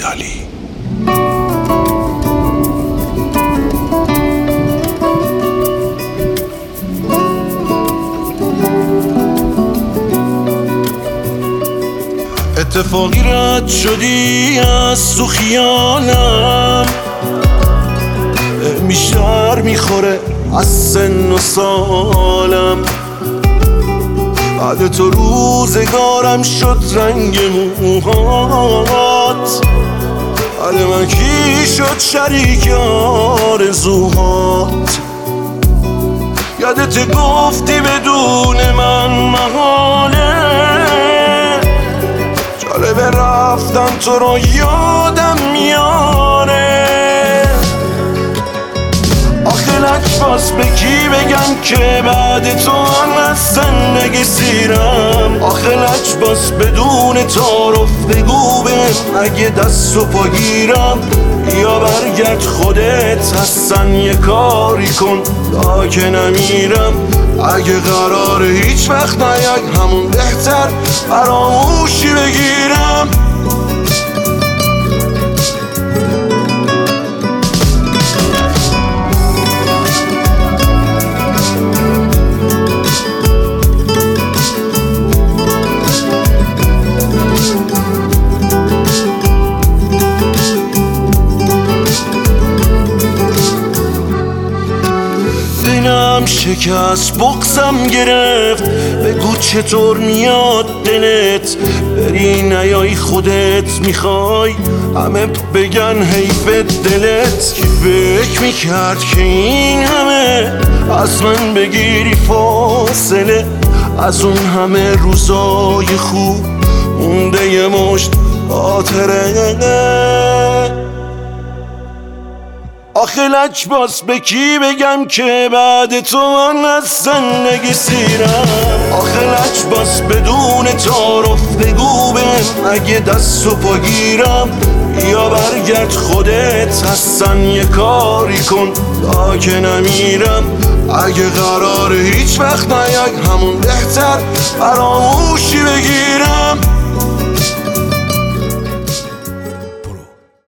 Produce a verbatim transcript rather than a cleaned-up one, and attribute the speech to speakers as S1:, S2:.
S1: میرالی. اتفاقی رد شدی از تو خیالم، بیشتر میخوره از سن و سالم. بعد تو روزگارم شد رنگ موهات، بعد من کی شد شریک آرزوهات. یادت گفتی بدون من محاله، جالبه رفتن تو رو یادم میاره. آخه لجباس به کی بگم که بعد تو هم از زندگی سیرم. آخه لجباس بدون تعارف بگو بهم اگه دست و پا گیرم. یا برگرد خودت حسن یه کاری کن تا که نمیرم. اگه قراره هیچ وقت نیای همون بهتر فراموشی بگیرم. دلم شکست بغزم گرفت، بگو چطور میاد دلت بری نیای خودت میخوای همه بگن حیف دلت. کی فکر میکرد که این همه از من بگیری فاصله، از اون همه روزای خوب مونده یه مشت خاطره. آخه لجباس به کی بگم که بعد تو من از زندگی سیرم. آخه لجباس بدون تعارف بگو بهم اگه دست و پا گیرم. یا برگرد خودت حسن یه کاری کن تا که نمیرم. اگه قراره هیچ وقت نیای همون بهتر فراموشی بگیرم.